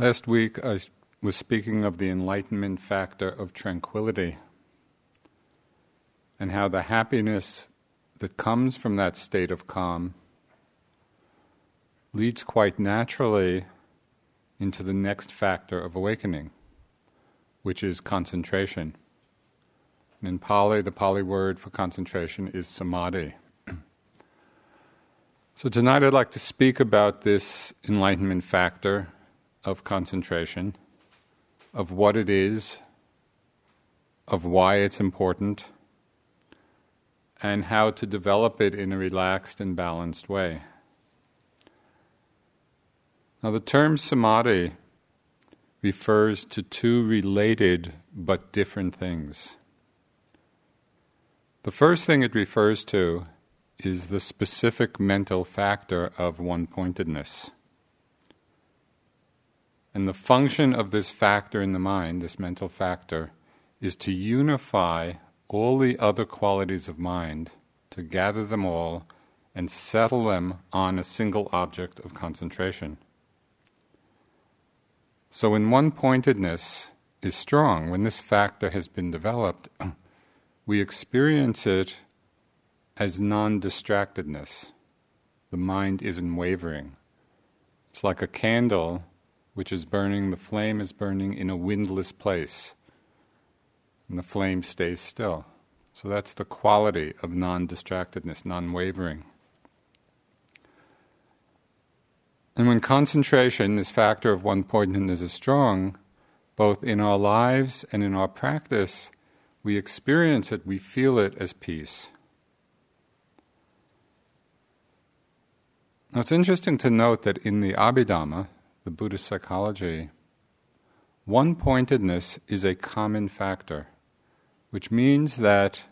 Last week I was speaking of the enlightenment factor of tranquility and how the happiness that comes from that state of calm leads quite naturally into the next factor of awakening, which is concentration. And in Pali, the Pali word for concentration is samadhi. So tonight I'd like to speak about this enlightenment factor of concentration, of what it is, of why it's important, and how to develop it in a relaxed and balanced way. Now the term samadhi refers to two related but different things. The first thing it refers to is the specific mental factor of one-pointedness. And the function of this factor in the mind, this mental factor, is to unify all the other qualities of mind, to gather them all and settle them on a single object of concentration. So when one-pointedness is strong, when this factor has been developed, we experience it as non-distractedness. The mind isn't wavering. It's like a candle which is burning, the flame is burning in a windless place, and the flame stays still. So that's the quality of non-distractedness, non-wavering. And when concentration, this factor of one-pointedness, is strong, both in our lives and in our practice, we experience it, we feel it as peace. Now it's interesting to note that in the Abhidhamma, the Buddhist psychology, one-pointedness is a common factor, which means that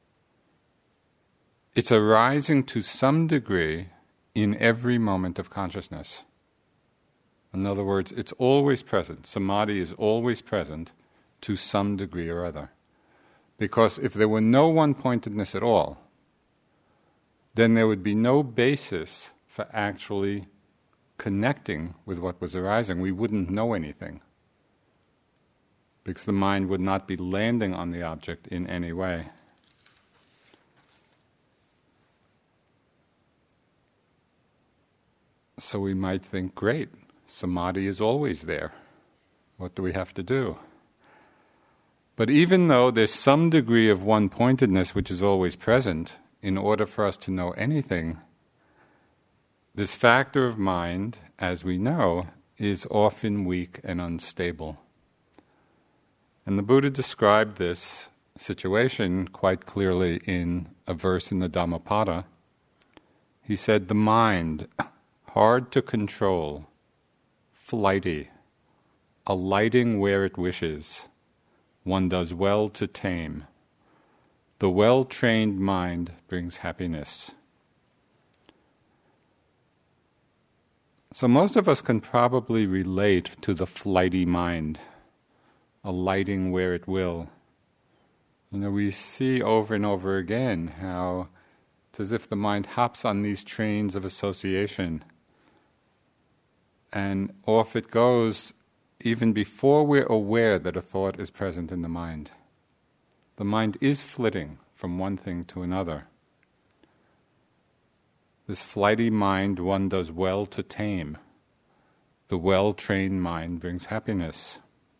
it's arising to some degree in every moment of consciousness. In other words, it's always present. Samadhi is always present to some degree or other. Because if there were no one-pointedness at all, then there would be no basis for actually connecting with what was arising. We wouldn't know anything, because the mind would not be landing on the object in any way. So we might think, great, samadhi is always there. What do we have to do? But even though there's some degree of one-pointedness which is always present, in order for us to know anything, this factor of mind, as we know, is often weak and unstable. And the Buddha described this situation quite clearly in a verse in the Dhammapada. He said, the mind, hard to control, flighty, alighting where it wishes, one does well to tame. The well-trained mind brings happiness. So most of us can probably relate to the flighty mind, alighting where it will. We see over and over again how it's as if the mind hops on these trains of association, and off it goes even before we're aware that a thought is present in the mind. The mind is flitting from one thing to another. This flighty mind one does well to tame. The well-trained mind brings happiness.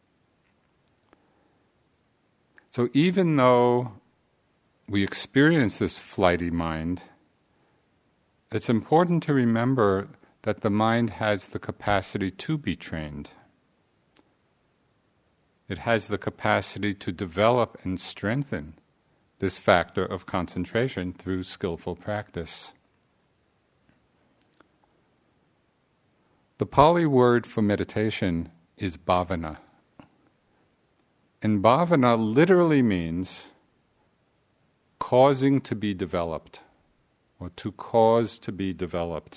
So even though we experience this flighty mind, it's important to remember that the mind has the capacity to be trained. It has the capacity to develop and strengthen this factor of concentration through skillful practice. The Pali word for meditation is bhavana. And bhavana literally means causing to be developed, or to cause to be developed.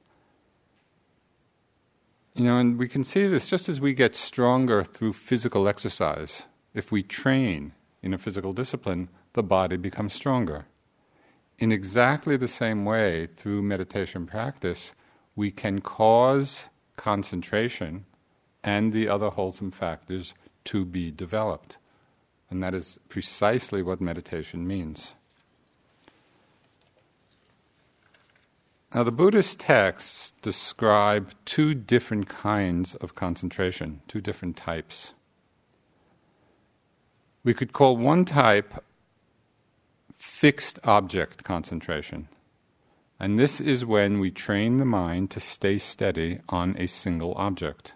And we can see this just as we get stronger through physical exercise. If we train in a physical discipline, the body becomes stronger. In exactly the same way, through meditation practice, we can cause concentration and the other wholesome factors to be developed. And that is precisely what meditation means. Now, the Buddhist texts describe two different kinds of concentration, two different types. We could call one type fixed object concentration. And this is when we train the mind to stay steady on a single object.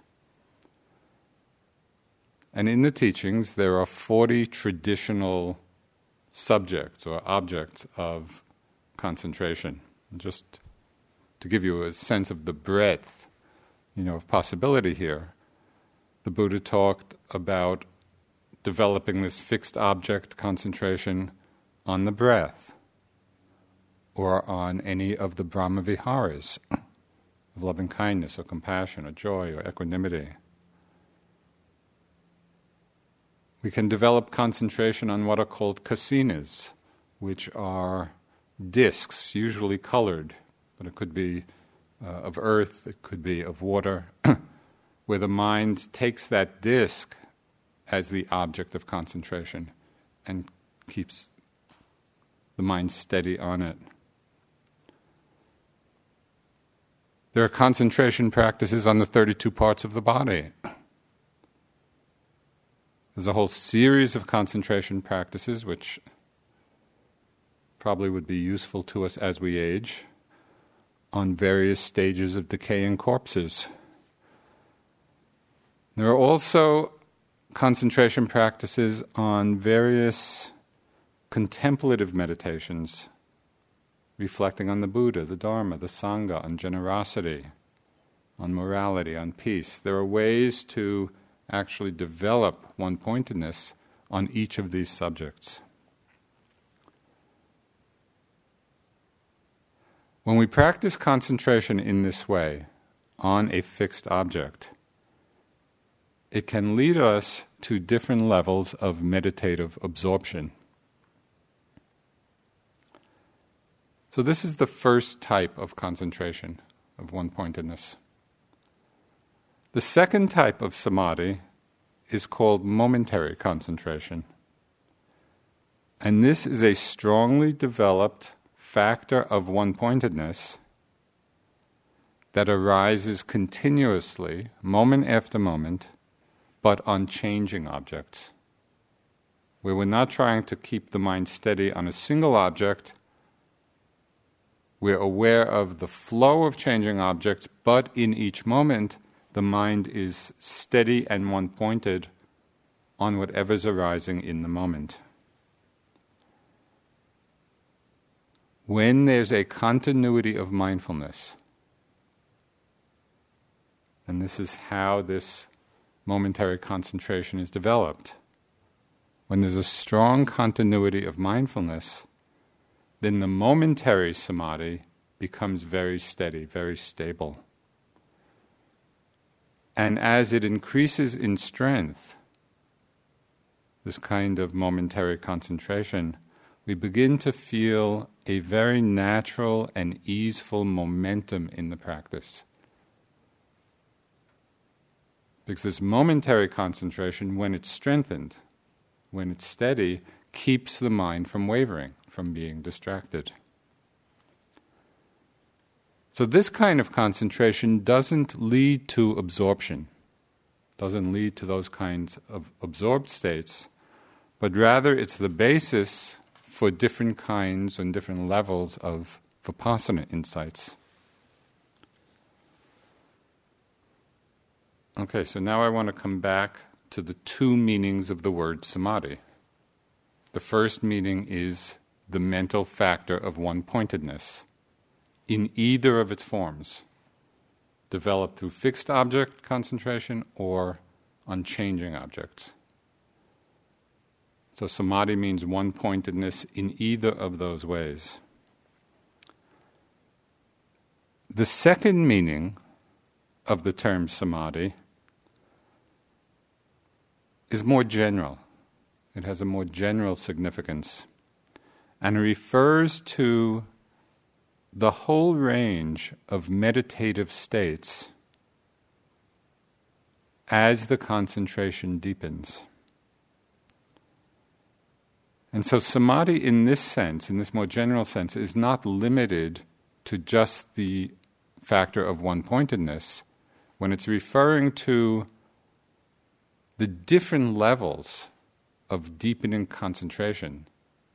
And in the teachings, there are 40 traditional subjects or objects of concentration. Just to give you a sense of the breadth, of possibility here, the Buddha talked about developing this fixed object concentration on the breath, or on any of the Brahma-viharas of loving kindness or compassion or joy or equanimity. We can develop concentration on what are called kasinas, which are discs, usually colored, but it could be of earth, it could be of water, where the mind takes that disc as the object of concentration and keeps the mind steady on it. There are concentration practices on the 32 parts of the body. There's a whole series of concentration practices which probably would be useful to us as we age on various stages of decaying corpses. There are also concentration practices on various contemplative meditations, reflecting on the Buddha, the Dharma, the Sangha, on generosity, on morality, on peace. There are ways to actually develop one-pointedness on each of these subjects. When we practice concentration in this way, on a fixed object, it can lead us to different levels of meditative absorption. So this is the first type of concentration, of one-pointedness. The second type of samadhi is called momentary concentration. And this is a strongly developed factor of one-pointedness that arises continuously, moment after moment, but on changing objects, where we're not trying to keep the mind steady on a single object. We're aware of the flow of changing objects, but in each moment, the mind is steady and one-pointed on whatever's arising in the moment. When there's a continuity of mindfulness, and this is how this momentary concentration is developed, when there's a strong continuity of mindfulness, then the momentary samadhi becomes very steady, very stable. And as it increases in strength, this kind of momentary concentration, we begin to feel a very natural and easeful momentum in the practice. Because this momentary concentration, when it's strengthened, when it's steady, keeps the mind from wavering, from being distracted. So this kind of concentration doesn't lead to absorption, doesn't lead to those kinds of absorbed states, but rather it's the basis for different kinds and different levels of vipassana insights. Okay, so now I want to come back to the two meanings of the word samadhi. The first meaning is the mental factor of one-pointedness in either of its forms, developed through fixed object concentration or on changing objects. So samadhi means one-pointedness in either of those ways. The second meaning of the term samadhi is more general. It has a more general significance and refers to the whole range of meditative states as the concentration deepens. And so samadhi in this sense, in this more general sense, is not limited to just the factor of one-pointedness. When it's referring to the different levels of deepening concentration,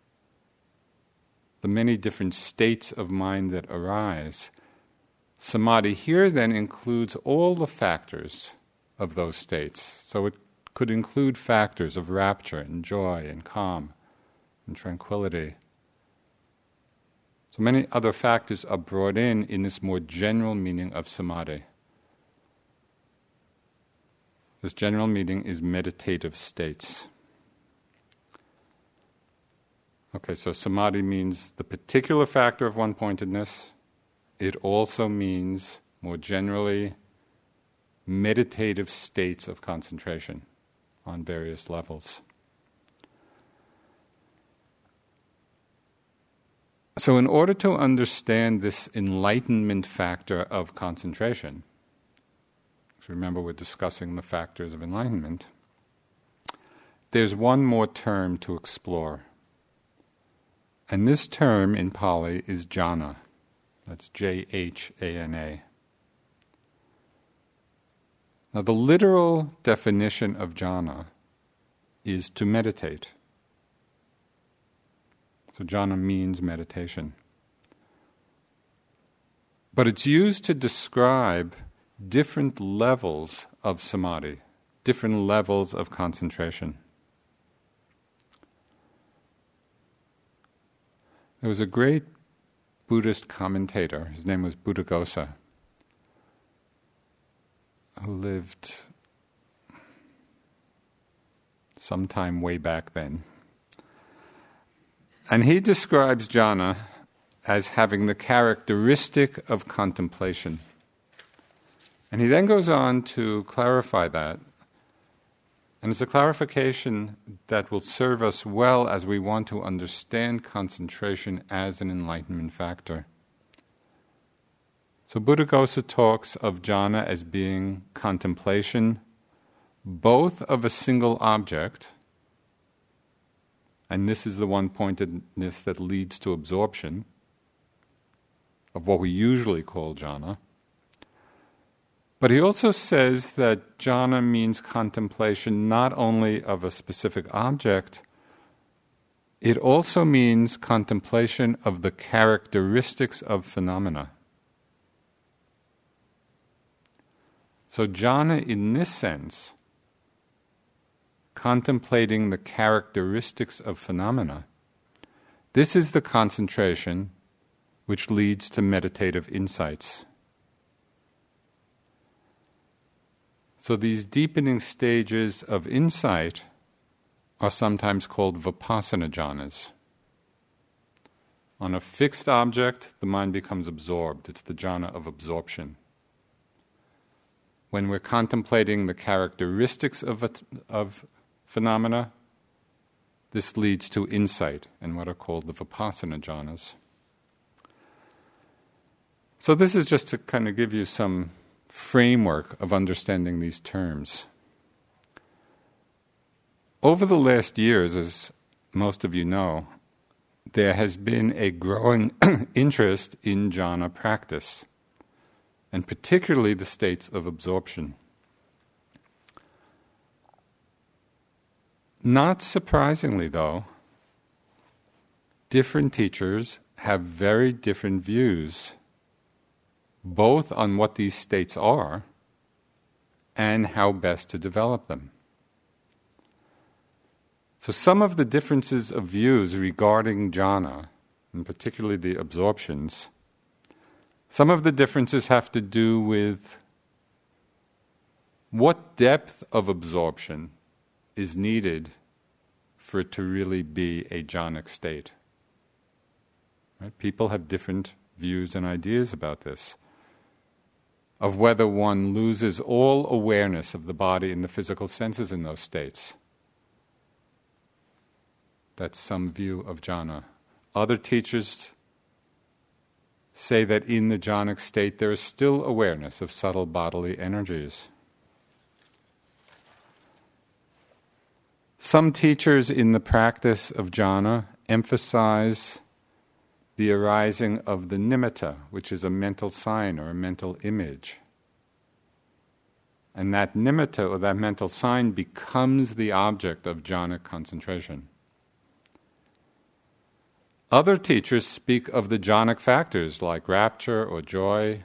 the many different states of mind that arise, samadhi here then includes all the factors of those states. So it could include factors of rapture and joy and calm and tranquility. So many other factors are brought in this more general meaning of samadhi. This general meaning is meditative states. Okay, so samadhi means the particular factor of one-pointedness. It also means, more generally, meditative states of concentration on various levels. So in order to understand this enlightenment factor of concentration, so remember we're discussing the factors of enlightenment, there's one more term to explore. And this term in Pali is jhana. That's J-H-A-N-A. Now the literal definition of jhana is to meditate. So jhana means meditation. But it's used to describe different levels of samadhi, different levels of concentration. There was a great Buddhist commentator, his name was Buddhaghosa, who lived sometime way back then. And he describes jhana as having the characteristic of contemplation. And he then goes on to clarify that. And it's a clarification that will serve us well as we want to understand concentration as an enlightenment factor. So Buddhaghosa talks of jhana as being contemplation both of a single object, and this is the one-pointedness that leads to absorption of what we usually call jhana. But he also says that jhana means contemplation not only of a specific object, it also means contemplation of the characteristics of phenomena. So jhana in this sense, contemplating the characteristics of phenomena, this is the concentration which leads to meditative insights. So these deepening stages of insight are sometimes called vipassana jhanas. On a fixed object, the mind becomes absorbed. It's the jhana of absorption. When we're contemplating the characteristics of phenomena, this leads to insight and what are called the vipassana jhanas. So this is just to kind of give you some framework of understanding these terms. Over the last years, as most of you know, there has been a growing interest in jhana practice, and particularly the states of absorption. Not surprisingly, though, different teachers have very different views both on what these states are and how best to develop them. So some of the differences of views regarding jhana, and particularly the absorptions, some of the differences have to do with what depth of absorption is needed for it to really be a jhanic state. Right? People have different views and ideas about this, of whether one loses all awareness of the body and the physical senses in those states. That's some view of jhana. Other teachers say that in the jhanic state there is still awareness of subtle bodily energies. Some teachers in the practice of jhana emphasize the arising of the nimitta, which is a mental sign or a mental image. And that nimitta, or that mental sign, becomes the object of jhanic concentration. Other teachers speak of the jhanic factors, like rapture or joy,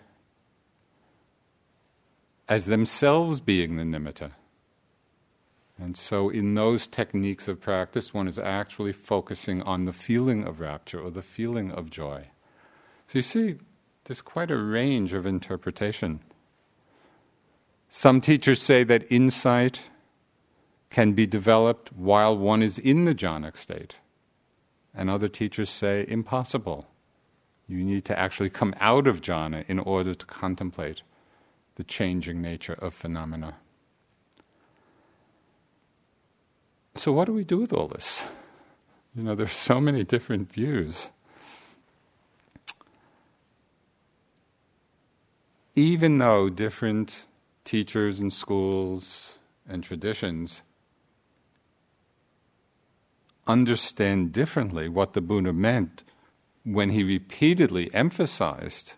as themselves being the nimitta. And so in those techniques of practice, one is actually focusing on the feeling of rapture or the feeling of joy. So you see, there's quite a range of interpretation. Some teachers say that insight can be developed while one is in the jhanic state. And other teachers say, impossible. You need to actually come out of jhana in order to contemplate the changing nature of phenomena. So what do we do with all this? There's so many different views. Even though different teachers and schools and traditions understand differently what the Buddha meant when he repeatedly emphasized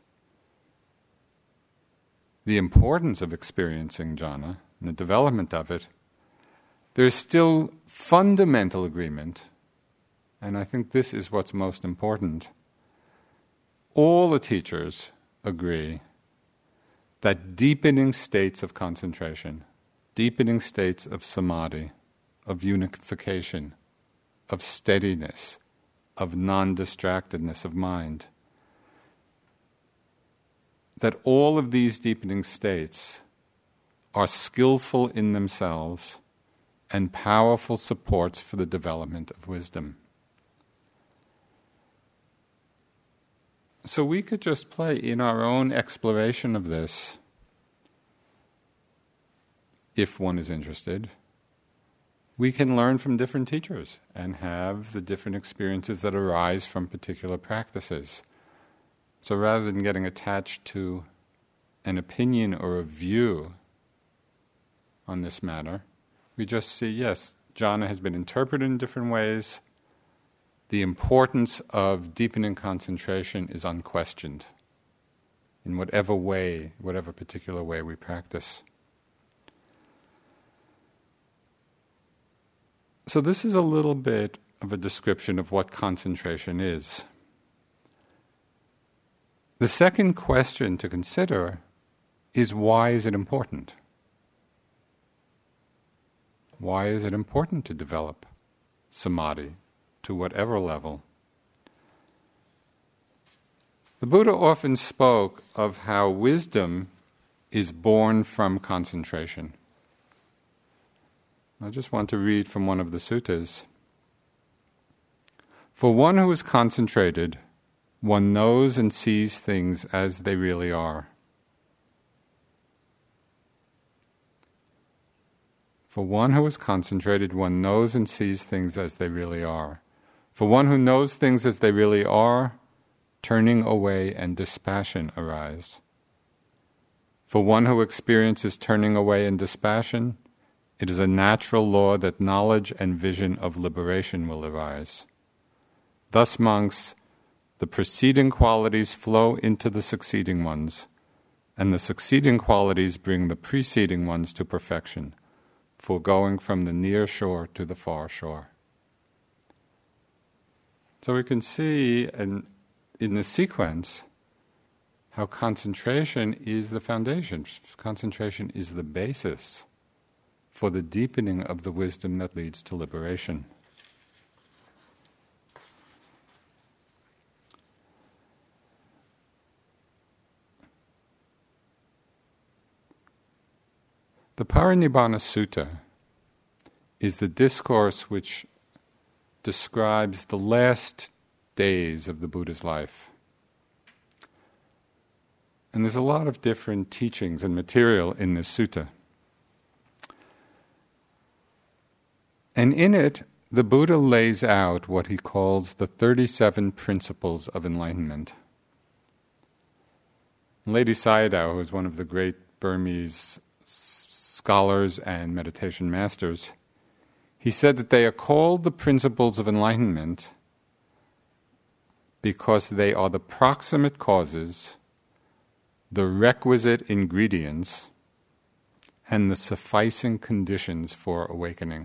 the importance of experiencing jhana and the development of it, there's still fundamental agreement, and I think this is what's most important. All the teachers agree that deepening states of concentration, deepening states of samadhi, of unification, of steadiness, of non-distractedness of mind, that all of these deepening states are skillful in themselves and powerful supports for the development of wisdom. So we could just play in our own exploration of this, if one is interested. We can learn from different teachers and have the different experiences that arise from particular practices. So rather than getting attached to an opinion or a view on this matter, we just see, yes, jhana has been interpreted in different ways. The importance of deepening concentration is unquestioned in whatever way, whatever particular way we practice. So this is a little bit of a description of what concentration is. The second question to consider is, why is it important? Why is it important to develop samadhi to whatever level? The Buddha often spoke of how wisdom is born from concentration. I just want to read from one of the suttas. For one who is concentrated, one knows and sees things as they really are. For one who is concentrated, one knows and sees things as they really are. For one who knows things as they really are, turning away and dispassion arise. For one who experiences turning away and dispassion, it is a natural law that knowledge and vision of liberation will arise. Thus, monks, the preceding qualities flow into the succeeding ones, and the succeeding qualities bring the preceding ones to perfection, foregoing from the near shore to the far shore. So we can see in the sequence how concentration is the foundation. Concentration is the basis for the deepening of the wisdom that leads to liberation. The Parinibbana Sutta is the discourse which describes the last days of the Buddha's life. And there's a lot of different teachings and material in this sutta. And in it, the Buddha lays out what he calls the 37 principles of enlightenment. Lady Sayadaw, who is one of the great Burmese scholars and meditation masters, He said that they are called the principles of enlightenment because they are the proximate causes, the requisite ingredients, and the sufficing conditions for awakening.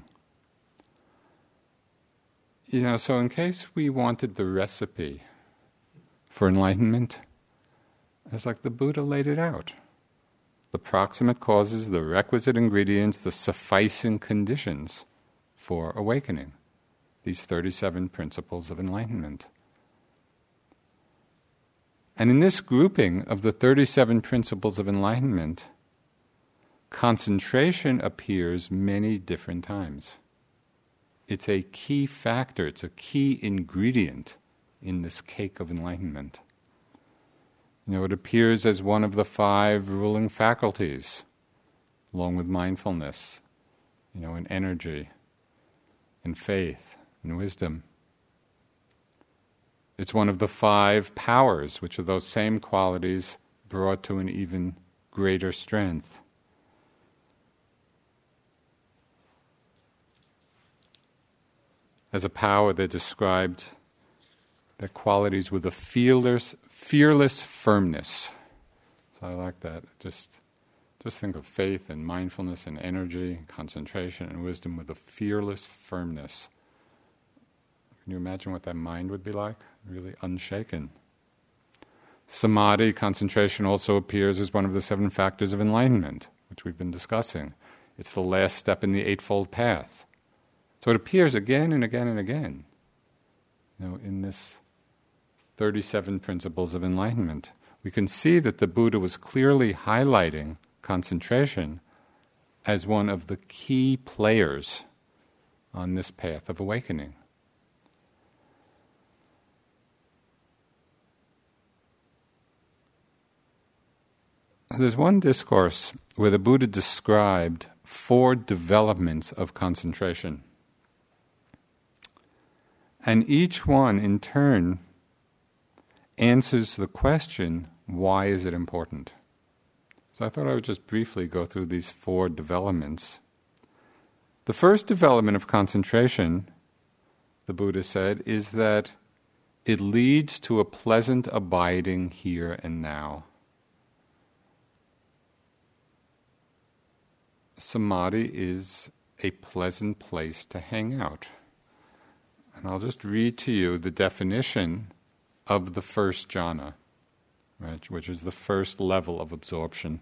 So in case we wanted the recipe for enlightenment, it's like the Buddha laid it out. The proximate causes, the requisite ingredients, the sufficing conditions for awakening. These 37 principles of enlightenment. And in this grouping of the 37 principles of enlightenment, concentration appears many different times. It's a key factor, it's a key ingredient in this cake of enlightenment. It appears as one of the 5 ruling faculties, along with mindfulness, and energy, and faith, and wisdom. It's one of the 5 powers, which are those same qualities brought to an even greater strength. As a power, they're described, their qualities with a fearless firmness. So I like that. Just think of faith and mindfulness and energy, concentration and wisdom with a fearless firmness. Can you imagine what that mind would be like? Really unshaken. Samadhi, concentration, also appears as one of the 7 factors of enlightenment, which we've been discussing. It's the last step in the Eightfold Path. So it appears again and again and again, in this 37 principles of enlightenment. We can see that the Buddha was clearly highlighting concentration as one of the key players on this path of awakening. There's one discourse where the Buddha described 4 developments of concentration. And each one, in turn, answers the question, why is it important? So I thought I would just briefly go through these 4 developments. The first development of concentration, the Buddha said, is that it leads to a pleasant abiding here and now. Samadhi is a pleasant place to hang out. And I'll just read to you the definition of the first jhana, right, which is the first level of absorption.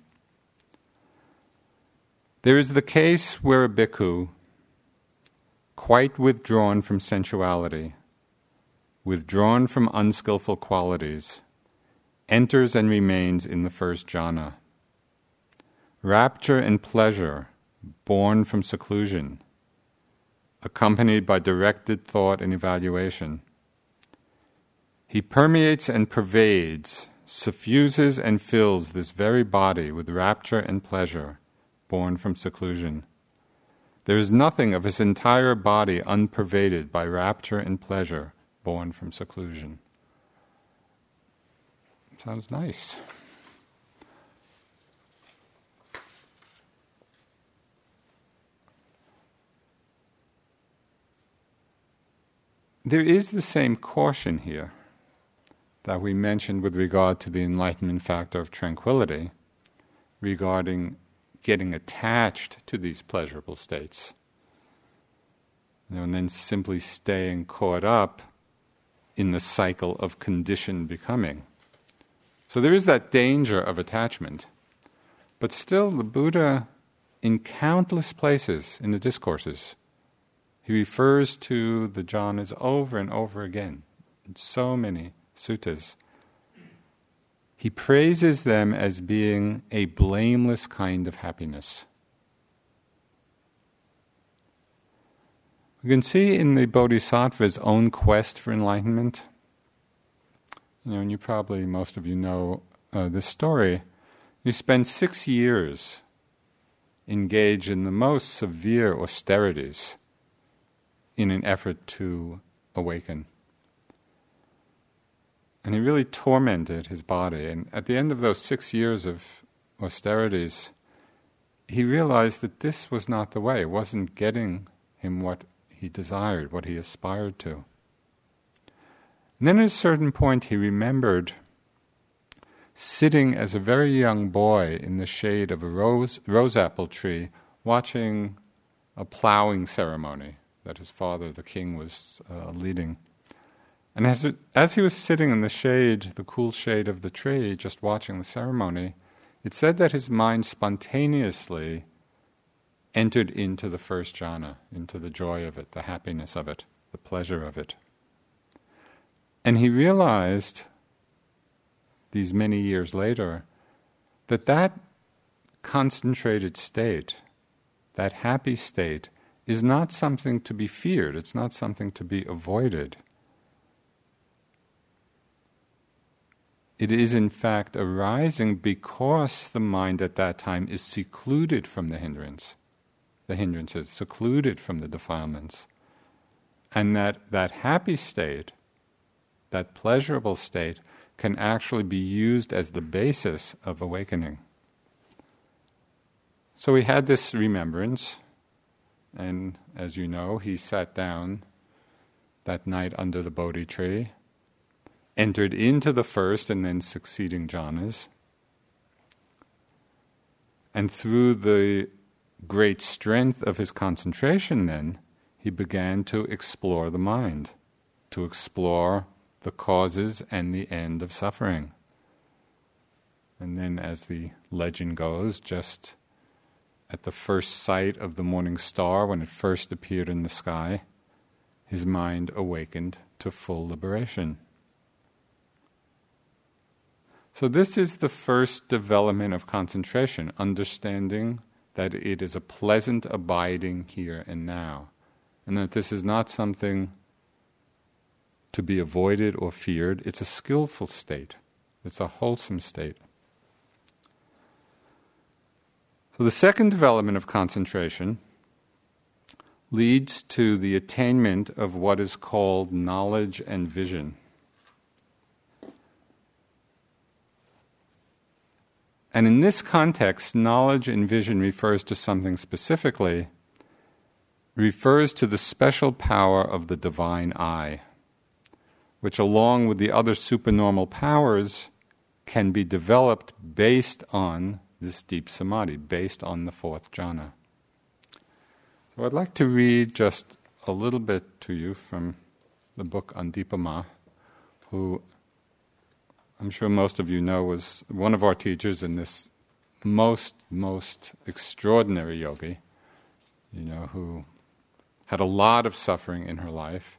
There is the case where a bhikkhu, quite withdrawn from sensuality, withdrawn from unskillful qualities, enters and remains in the first jhana. Rapture and pleasure, born from seclusion, accompanied by directed thought and evaluation. He permeates and pervades, suffuses and fills this very body with rapture and pleasure, born from seclusion. There is nothing of his entire body unpervaded by rapture and pleasure, born from seclusion. Sounds nice. There is the same caution here that we mentioned with regard to the enlightenment factor of tranquility, regarding getting attached to these pleasurable states, and then simply staying caught up in the cycle of conditioned becoming. So there is that danger of attachment, but still the Buddha, in countless places in the discourses, he refers to the jhanas over and over again, in so many suttas. He praises them as being a blameless kind of happiness. We can see in the Bodhisattva's own quest for enlightenment, and most of you know this story, he spent 6 years engaged in the most severe austerities in an effort to awaken. And he really tormented his body. And at the end of those 6 years of austerities, he realized that this was not the way. It wasn't getting him what he desired, what he aspired to. And then at a certain point he remembered sitting as a very young boy in the shade of a rose apple tree, watching a plowing ceremony that his father, the king, was leading. And as he was sitting in the shade, the cool shade of the tree, just watching the ceremony, it said that his mind spontaneously entered into the first jhana, into the joy of it, the happiness of it, the pleasure of it. And he realized, these many years later, that that concentrated state, that happy state, is not something to be feared, it's not something to be avoided. It is in fact arising because the mind at that time is secluded from the hindrances, secluded from the defilements. And that happy state, that pleasurable state, can actually be used as the basis of awakening. So he had this remembrance, and as you know, he sat down that night under the Bodhi tree, entered into the first and then succeeding jhanas, and through the great strength of his concentration then, he began to explore the mind, to explore the causes and the end of suffering. And then, as the legend goes, just at the first sight of the morning star, when it first appeared in the sky, his mind awakened to full liberation. So this is the first development of concentration, understanding that it is a pleasant abiding here and now, and that this is not something to be avoided or feared. It's a skillful state. It's a wholesome state. So the second development of concentration leads to the attainment of what is called knowledge and vision. And in this context, knowledge and vision refers to something specifically, refers to the special power of the divine eye, which along with the other supernormal powers can be developed based on this deep samadhi, based on the fourth jhana. So I'd like to read just a little bit to you from the book on Dipa Ma, who I'm sure most of you know was one of our teachers in this most extraordinary yogi, who had a lot of suffering in her life,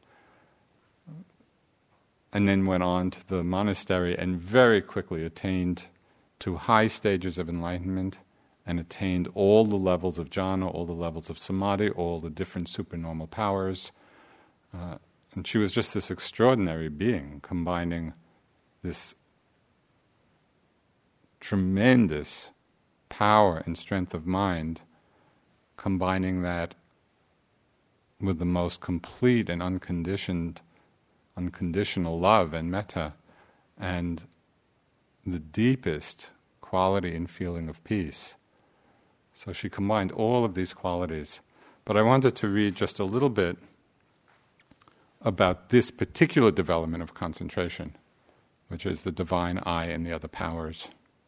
and then went on to the monastery and very quickly attained to high stages of enlightenment and attained all the levels of jhana, all the levels of samadhi, all the different supernormal powers. And she was just this extraordinary being, combining this tremendous power and strength of mind, combining that with the most complete and unconditional love and metta, and the deepest quality and feeling of peace. So she combined all of these qualities. But I wanted to read just a little bit about this particular development of concentration, which is the divine eye and the other powers.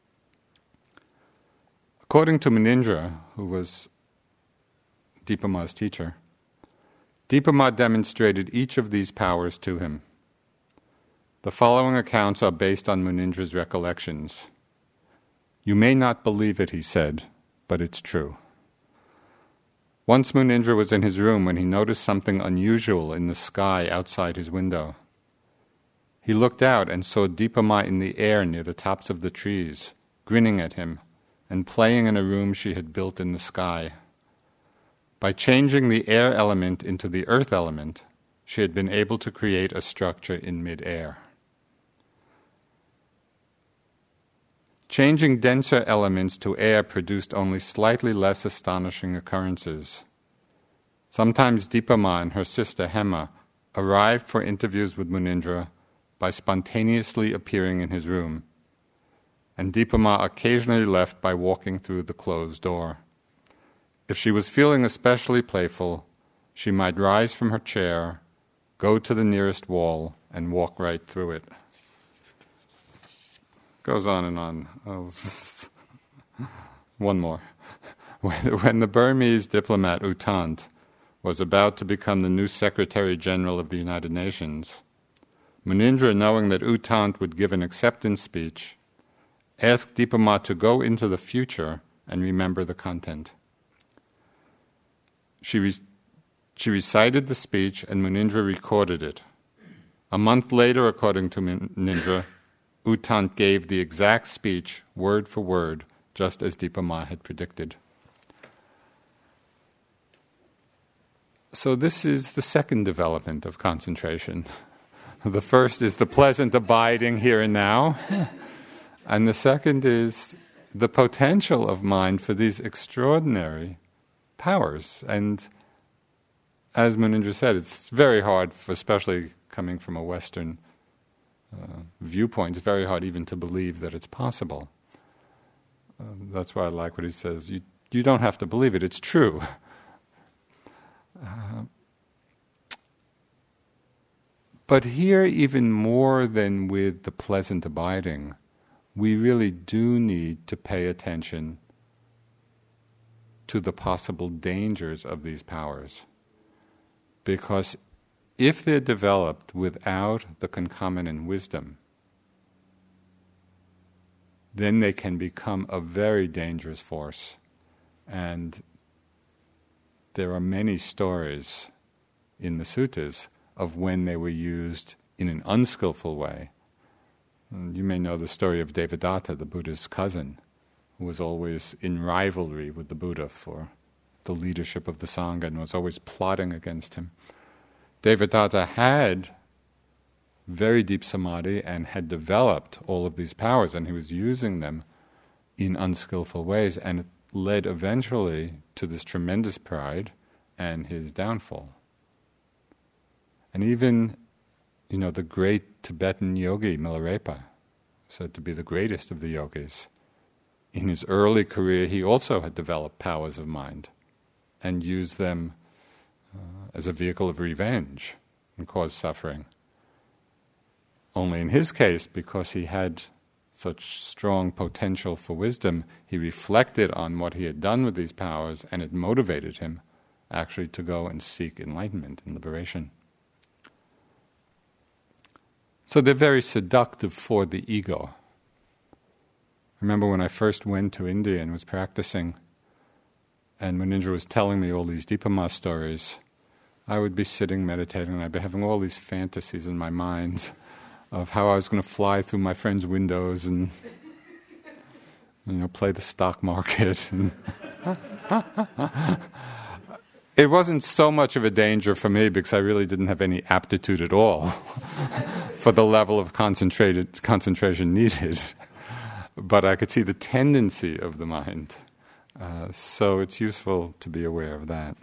According to Munindra, who was Dipa Ma's teacher, Dipa Ma demonstrated each of these powers to him. The following accounts are based on Munindra's recollections. You may not believe it, he said, but it's true. Once Munindra was in his room when he noticed something unusual in the sky outside his window. He looked out and saw Dipa Ma in the air near the tops of the trees, grinning at him and playing in a room she had built in the sky. By changing the air element into the earth element, she had been able to create a structure in mid-air. Changing denser elements to air produced only slightly less astonishing occurrences. Sometimes Dipa Ma and her sister Hema arrived for interviews with Munindra by spontaneously appearing in his room, and Dipa Ma occasionally left by walking through the closed door. If she was feeling especially playful, she might rise from her chair, go to the nearest wall, and walk right through it. Goes on and on. One more. When the Burmese diplomat U Thant was about to become the new Secretary General of the United Nations, Munindra, knowing that U Thant would give an acceptance speech, asked Dipa Ma to go into the future and remember the content. She recited the speech and Munindra recorded it. A month later, according to Munindra, U Thant gave the exact speech, word for word, just as Dipa Ma had predicted. So this is the second development of concentration. The first is the pleasant abiding here and now, and the second is the potential of mind for these extraordinary powers. And as Munindra said, it's very hard, especially coming from a Western viewpoint, it's very hard even to believe that it's possible. That's why I like what he says. You don't have to believe it, it's true. But here, even more than with the pleasant abiding, we really do need to pay attention to the possible dangers of these powers. Because if they're developed without the concomitant wisdom, then they can become a very dangerous force. And there are many stories in the suttas of when they were used in an unskillful way. And you may know the story of Devadatta, the Buddha's cousin, who was always in rivalry with the Buddha for the leadership of the Sangha and was always plotting against him. Devadatta had very deep samadhi and had developed all of these powers, and he was using them in unskillful ways, and it led eventually to this tremendous pride and his downfall. And even, the great Tibetan yogi Milarepa, said to be the greatest of the yogis, in his early career he also had developed powers of mind and used them as a vehicle of revenge and caused suffering. Only in his case, because he had such strong potential for wisdom, he reflected on what he had done with these powers, and it motivated him actually to go and seek enlightenment and liberation. So they're very seductive for the ego. I remember when I first went to India and was practicing, and Munindra was telling me all these Dipa Ma stories, I would be sitting meditating and I'd be having all these fantasies in my mind of how I was going to fly through my friends' windows and play the stock market. It wasn't so much of a danger for me because I really didn't have any aptitude at all for the level of concentration needed. But I could see the tendency of the mind. So it's useful to be aware of that.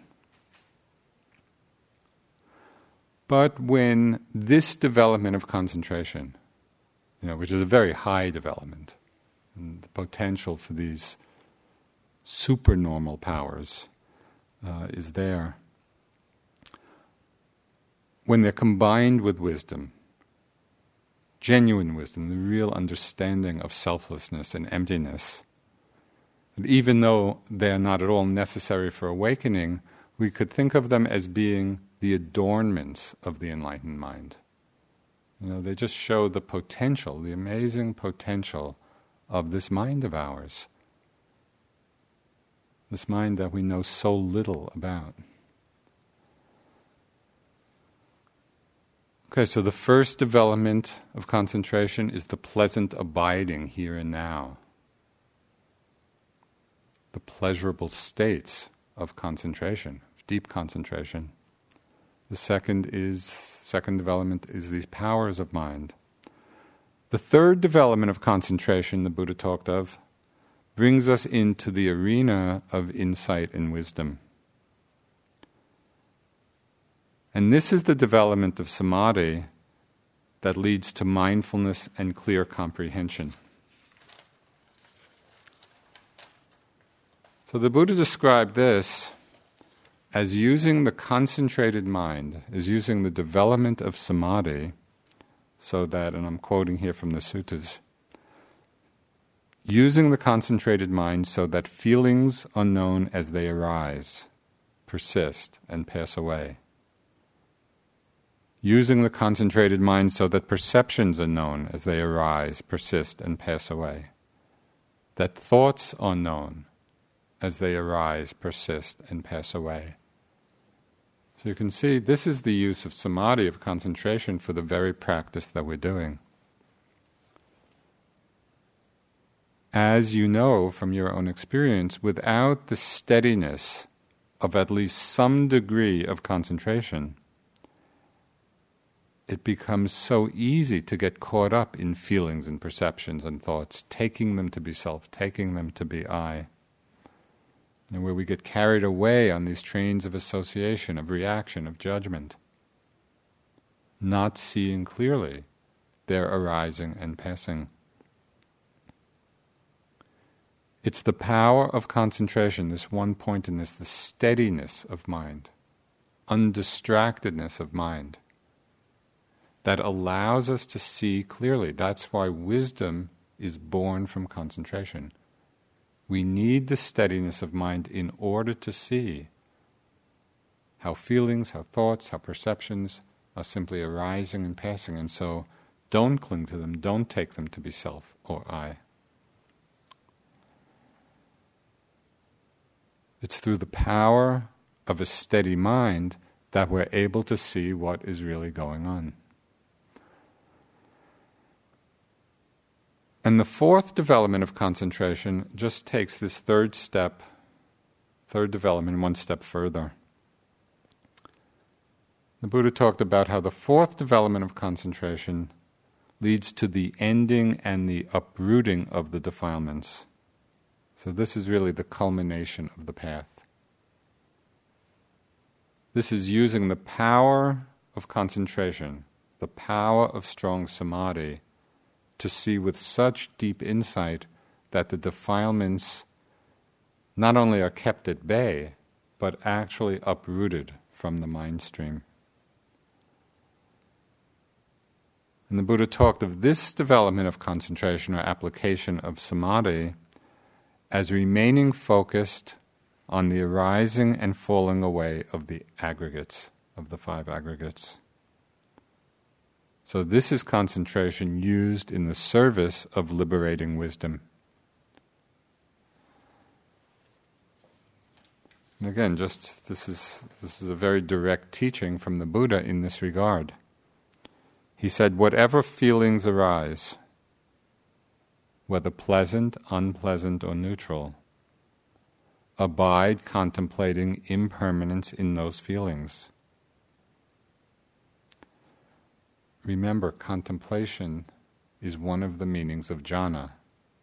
But when this development of concentration, which is a very high development, and the potential for these supernormal powers is there, when they're combined with wisdom, genuine wisdom, the real understanding of selflessness and emptiness, and even though they are not at all necessary for awakening, we could think of them as being the adornments of the enlightened mind. They just show the potential, the amazing potential of this mind of ours. This mind that we know so little about. Okay, so the first development of concentration is the pleasant abiding here and now. The pleasurable states of concentration, of deep concentration. The second development is these powers of mind. The third development of concentration the Buddha talked of brings us into the arena of insight and wisdom. And this is the development of samadhi that leads to mindfulness and clear comprehension. So the Buddha described this as using the concentrated mind, as using the development of samadhi, so that, and I'm quoting here from the suttas, using the concentrated mind so that feelings are known as they arise, persist, and pass away. Using the concentrated mind so that perceptions are known as they arise, persist, and pass away. That thoughts are known as they arise, persist, and pass away. So you can see this is the use of samadhi, of concentration, for the very practice that we're doing. As you know from your own experience, without the steadiness of at least some degree of concentration, it becomes so easy to get caught up in feelings and perceptions and thoughts, taking them to be self, taking them to be I. And where we get carried away on these trains of association, of reaction, of judgment, not seeing clearly their arising and passing. It's the power of concentration, this one-pointedness, the steadiness of mind, undistractedness of mind, that allows us to see clearly. That's why wisdom is born from concentration. We need the steadiness of mind in order to see how feelings, how thoughts, how perceptions are simply arising and passing, and so don't cling to them, don't take them to be self or I. It's through the power of a steady mind that we're able to see what is really going on. And the fourth development of concentration just takes this third development one step further. The Buddha talked about how the fourth development of concentration leads to the ending and the uprooting of the defilements. So this is really the culmination of the path. This is using the power of concentration, the power of strong samadhi, to see with such deep insight that the defilements not only are kept at bay, but actually uprooted from the mind stream. And the Buddha talked of this development of concentration or application of samadhi as remaining focused on the arising and falling away of the aggregates, of the five aggregates. So this is concentration used in the service of liberating wisdom. And again, just this is a very direct teaching from the Buddha in this regard. He said, whatever feelings arise, whether pleasant, unpleasant, or neutral, abide contemplating impermanence in those feelings. Remember, contemplation is one of the meanings of jhana.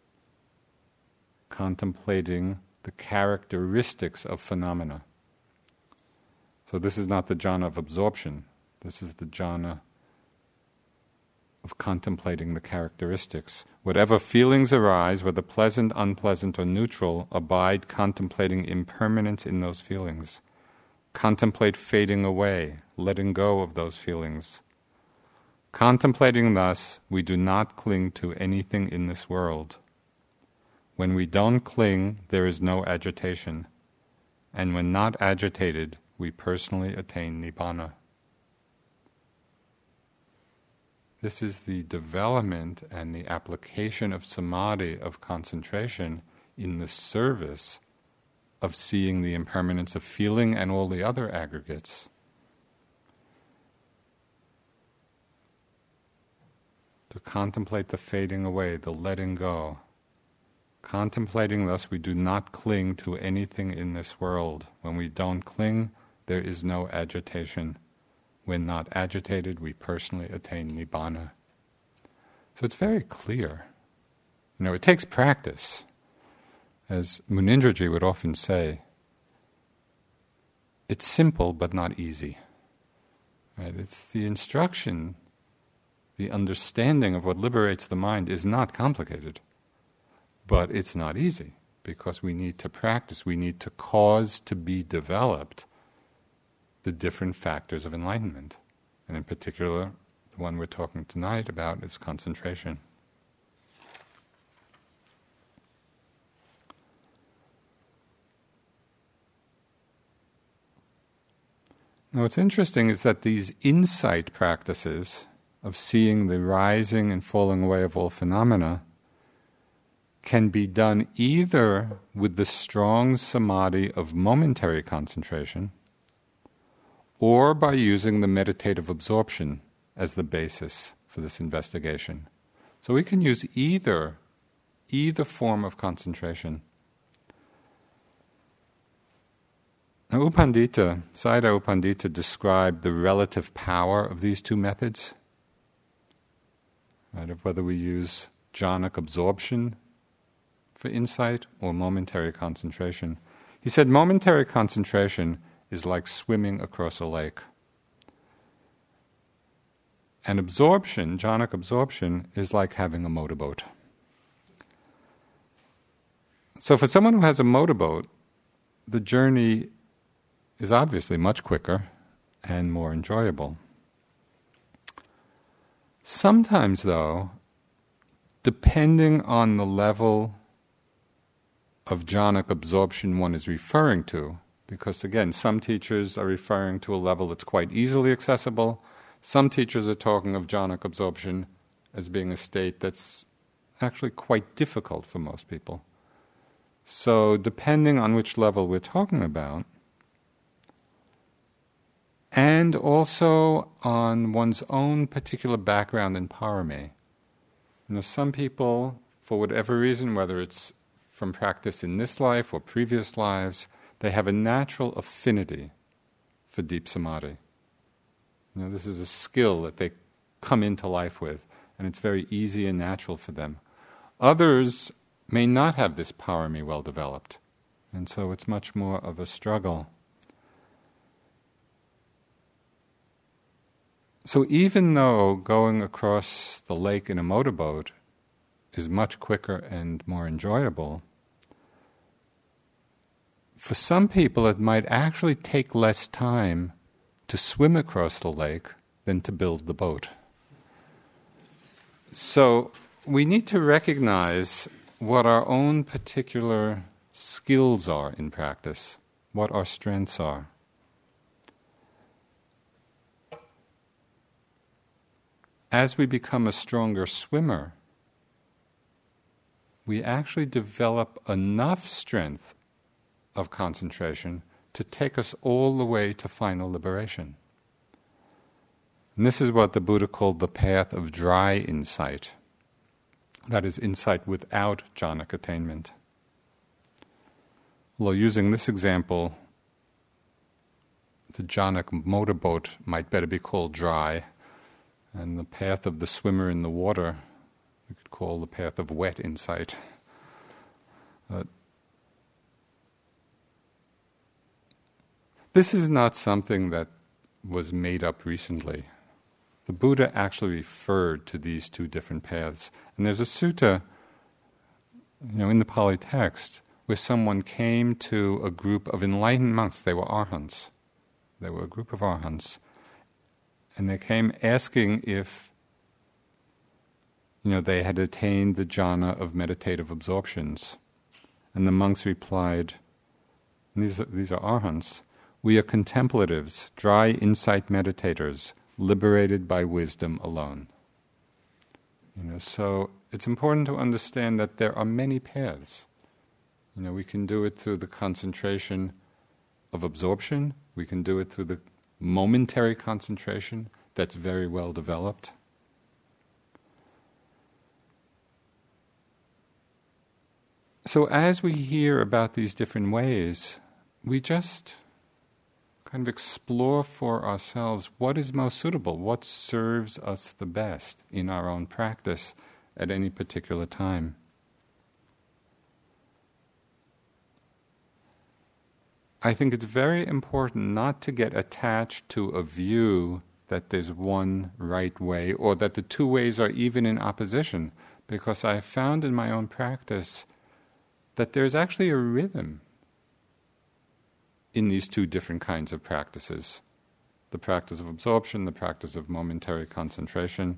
Contemplating the characteristics of phenomena. So this is not the jhana of absorption. This is the jhana of contemplating the characteristics. Whatever feelings arise, whether pleasant, unpleasant, or neutral, abide contemplating impermanence in those feelings. Contemplate fading away, letting go of those feelings. Contemplating thus, we do not cling to anything in this world. When we don't cling, there is no agitation. And when not agitated, we personally attain nibbana. This is the development and the application of samadhi, of concentration, in the service of seeing the impermanence of feeling and all the other aggregates. To contemplate the fading away, the letting go. Contemplating thus, we do not cling to anything in this world. When we don't cling, there is no agitation. When not agitated, we personally attain nibbana. So it's very clear. It takes practice. As Munindraji would often say, it's simple but not easy. Right? It's the instruction, the understanding of what liberates the mind is not complicated. But it's not easy, because we need to practice, we need to cause to be developed the different factors of enlightenment. And in particular, the one we're talking tonight about is concentration. Now what's interesting is that these insight practices of seeing the rising and falling away of all phenomena can be done either with the strong samadhi of momentary concentration or by using the meditative absorption as the basis for this investigation. So we can use either form of concentration. Now Sayadaw U Pandita described the relative power of these two methods, right, of whether we use jhanic absorption for insight or momentary concentration. He said momentary concentration is like swimming across a lake. And absorption, jhanic absorption, is like having a motorboat. So for someone who has a motorboat, the journey is obviously much quicker and more enjoyable. Sometimes, though, depending on the level of jhanic absorption one is referring to, because again, some teachers are referring to a level that's quite easily accessible, some teachers are talking of jhanic absorption as being a state that's actually quite difficult for most people. So depending on which level we're talking about, and also on one's own particular background in parami. Some people, for whatever reason, whether it's from practice in this life or previous lives, they have a natural affinity for deep samadhi. This is a skill that they come into life with, and it's very easy and natural for them. Others may not have this parami well developed, and so it's much more of a struggle. So even though going across the lake in a motorboat is much quicker and more enjoyable, for some people it might actually take less time to swim across the lake than to build the boat. So we need to recognize what our own particular skills are in practice, what our strengths are. As we become a stronger swimmer, we actually develop enough strength of concentration to take us all the way to final liberation. And this is what the Buddha called the path of dry insight. That is, insight without jhanic attainment. Although using this example, the jhanic motorboat might better be called dry, and the path of the swimmer in the water we could call the path of wet insight. This is not something that was made up recently. The Buddha actually referred to these two different paths. And there's a sutta, in the Pali text, where someone came to a group of enlightened monks. They were arhants. They were a group of arhants. And they came asking if, they had attained the jhana of meditative absorptions. And the monks replied, and these are arhants, "We are contemplatives, dry insight meditators, liberated by wisdom alone." So it's important to understand that there are many paths. We can do it through the concentration of absorption. We can do it through the momentary concentration that's very well developed. So as we hear about these different ways, we just kind of explore for ourselves what is most suitable, what serves us the best in our own practice at any particular time. I think it's very important not to get attached to a view that there's one right way or that the two ways are even in opposition, because I have found in my own practice that there's actually a rhythm in these two different kinds of practices. the practice of absorption, the practice of momentary concentration.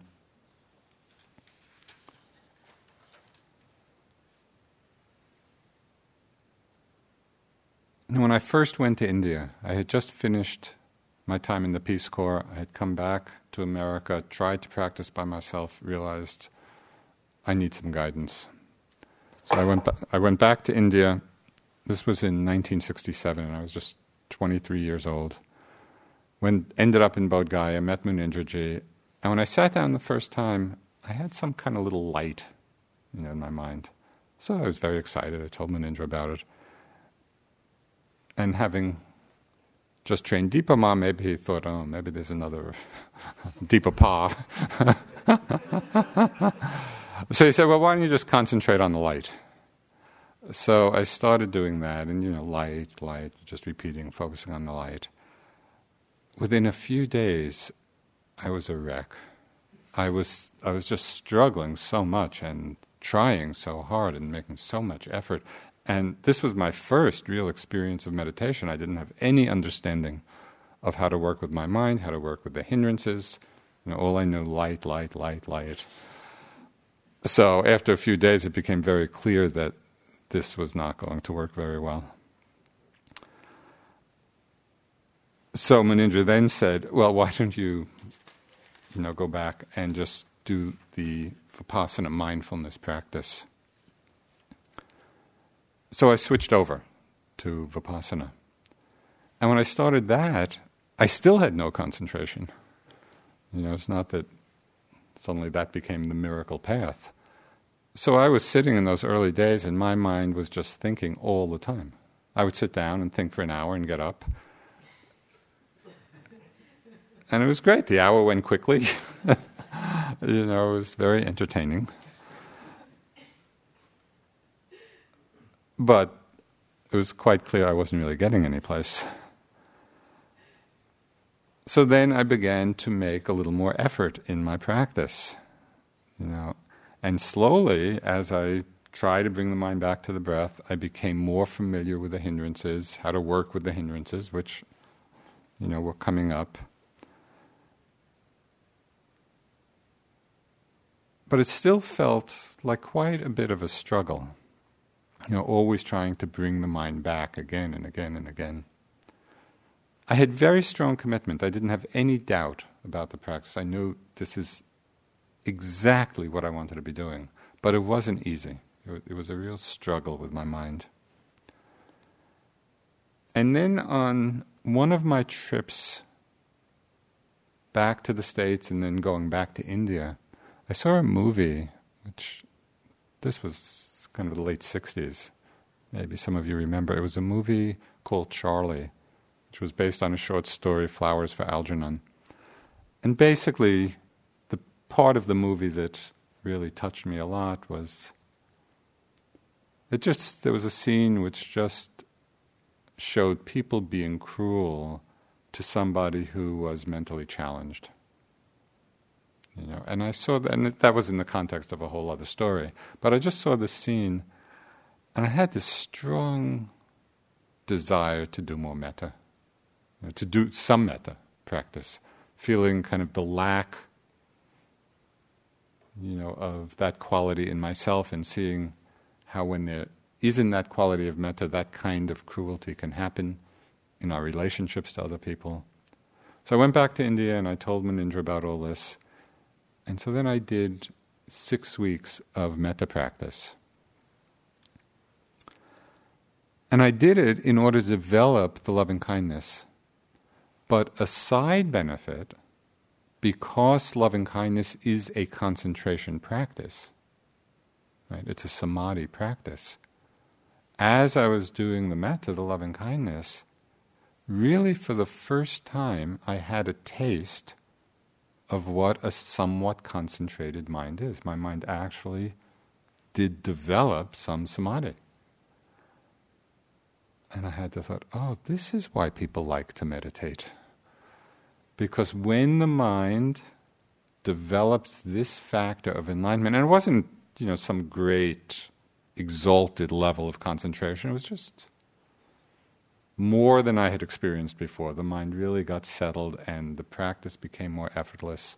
And when I first went to India, I had just finished my time in the Peace Corps. I had come back to America, tried to practice by myself, realized I need some guidance. So I went back to India. This was in 1967, and I was just 23 years old. Ended up in Bodh Gaya, met Munindraji, and when I sat down the first time, I had some kind of little light, in my mind. So I was very excited. I told Munindra about it. And having just trained Dipa Ma, maybe he thought, oh, maybe there's another Dipa Pa. So he said, well, why don't you just concentrate on the light? So I started doing that, and light, just repeating, focusing on the light. Within a few days, I was a wreck. I was just struggling so much and trying so hard and making so much effort. And this was my first real experience of meditation. I didn't have any understanding of how to work with my mind, how to work with the hindrances. All I knew, light. So after a few days, it became very clear that this was not going to work very well. So Munindra then said, well, why don't you, go back and just do the Vipassana mindfulness practice. So I switched over to Vipassana. And when I started that, I still had no concentration. It's not that suddenly that became the miracle path. So I was sitting in those early days and my mind was just thinking all the time. I would sit down and think for an hour and get up. And it was great. The hour went quickly. It was very entertaining. But it was quite clear I wasn't really getting any place. So then I began to make a little more effort in my practice, And slowly, as I tried to bring the mind back to the breath, I became more familiar with the hindrances, how to work with the hindrances, which, were coming up. But it still felt like quite a bit of a struggle, always trying to bring the mind back again and again and again. I had very strong commitment. I didn't have any doubt about the practice. I knew this is exactly what I wanted to be doing. But it wasn't easy. It was a real struggle with my mind. And then on one of my trips back to the States and then going back to India, I saw a movie, this was kind of the late 60s. Maybe some of you remember. It was a movie called Charlie, which was based on a short story, Flowers for Algernon. And basically, the part of the movie that really touched me a lot was there was a scene which just showed people being cruel to somebody who was mentally challenged. And I saw that, and that was in the context of a whole other story. But I just saw this scene, and I had this strong desire to do more metta, to do some metta practice, feeling kind of the lack, of that quality in myself, and seeing how when there isn't that quality of metta, that kind of cruelty can happen in our relationships to other people. So I went back to India and I told Munindra about all this. And so then I did 6 weeks of metta practice. And I did it in order to develop the loving kindness. But a side benefit, because loving kindness is a concentration practice, right? It's a samadhi practice. As I was doing the metta, the loving kindness, really for the first time I had a taste of what a somewhat concentrated mind is. My mind actually did develop some samadhi. And I had the thought, this is why people like to meditate. Because when the mind develops this factor of enlightenment, and it wasn't, some great exalted level of concentration, it was just more than I had experienced before. The mind really got settled and the practice became more effortless.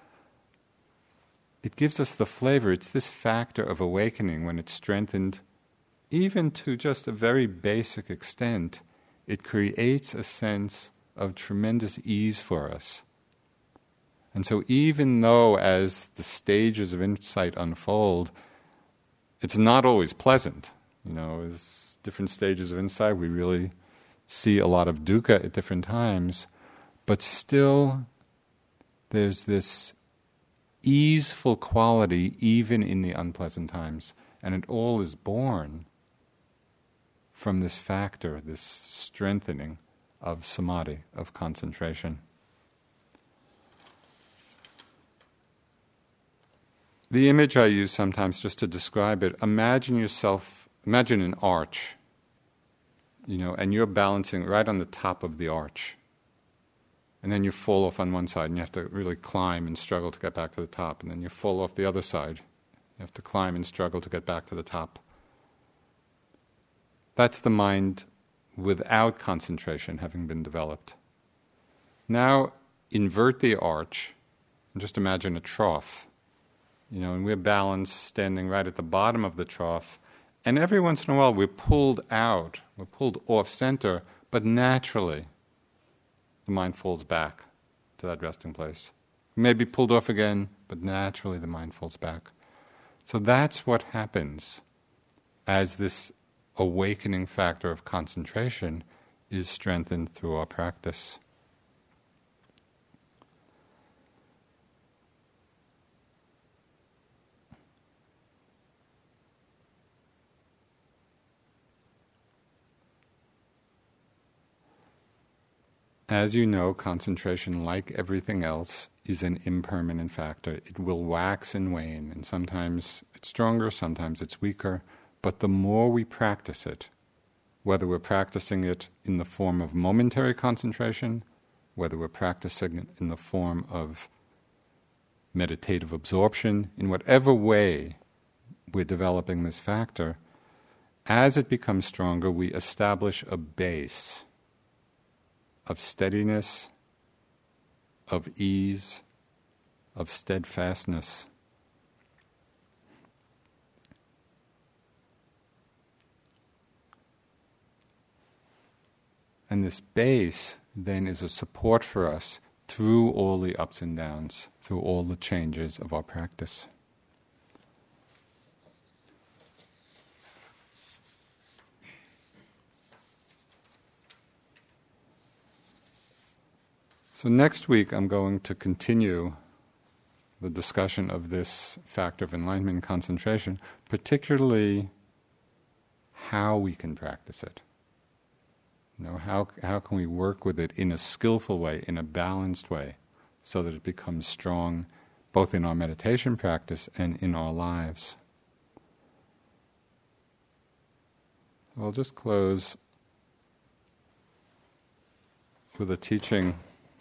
It gives us the flavor. It's this factor of awakening when it's strengthened, even to just a very basic extent. It creates a sense of tremendous ease for us. And so even though as the stages of insight unfold, it's not always pleasant. As different stages of insight, we really see a lot of dukkha at different times, but still there's this easeful quality even in the unpleasant times. And it all is born from this factor, this strengthening of samadhi, of concentration. The image I use sometimes just to describe it, imagine an arch, and you're balancing right on the top of the arch. And then you fall off on one side and you have to really climb and struggle to get back to the top. And then you fall off the other side. You have to climb and struggle to get back to the top. That's the mind without concentration having been developed. Now invert the arch and just imagine a trough. And we're balanced standing right at the bottom of the trough. And every once in a while we're pulled out, we're pulled off center, but naturally the mind falls back to that resting place. We may be pulled off again, but naturally the mind falls back. So that's what happens as this awakening factor of concentration is strengthened through our practice. As you know, concentration, like everything else, is an impermanent factor. It will wax and wane, and sometimes it's stronger, sometimes it's weaker. But the more we practice it, whether we're practicing it in the form of momentary concentration, whether we're practicing it in the form of meditative absorption, in whatever way we're developing this factor, as it becomes stronger, we establish a base of steadiness, of ease, of steadfastness. And this base then is a support for us through all the ups and downs, through all the changes of our practice. So next week I'm going to continue the discussion of this factor of enlightenment and concentration, particularly how we can practice it. How can we work with it in a skillful way, in a balanced way, so that it becomes strong both in our meditation practice and in our lives. I'll just close with a teaching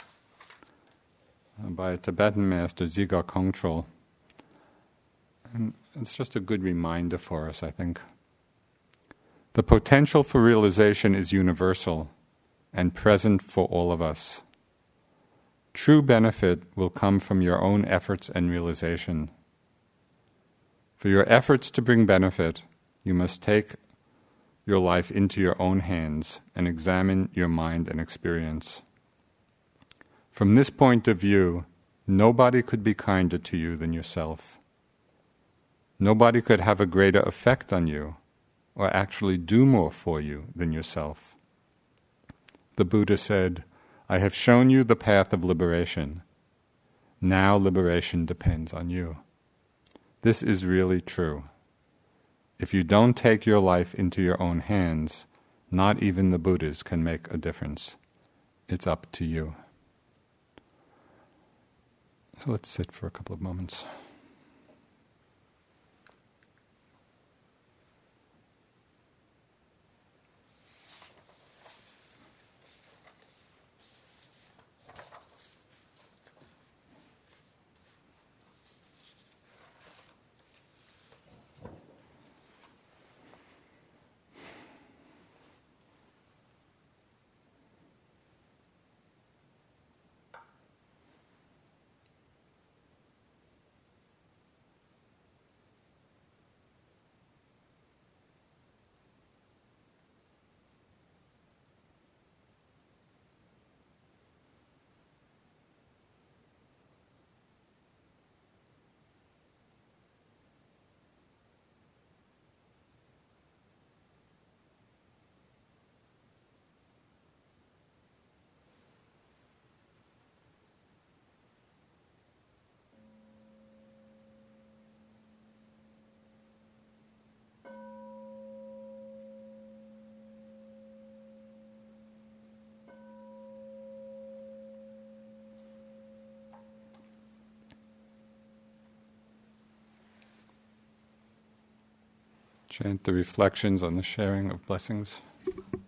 by a Tibetan master, Dziga Kongtrul. And it's just a good reminder for us, I think. The potential for realization is universal and present for all of us. True benefit will come from your own efforts and realization. For your efforts to bring benefit, you must take your life into your own hands and examine your mind and experience. From this point of view, nobody could be kinder to you than yourself. Nobody could have a greater effect on you or actually do more for you than yourself. The Buddha said, "I have shown you the path of liberation. Now liberation depends on you." This is really true. If you don't take your life into your own hands, not even the Buddhas can make a difference. It's up to you. So let's sit for a couple of moments. Chant the reflections on the sharing of blessings.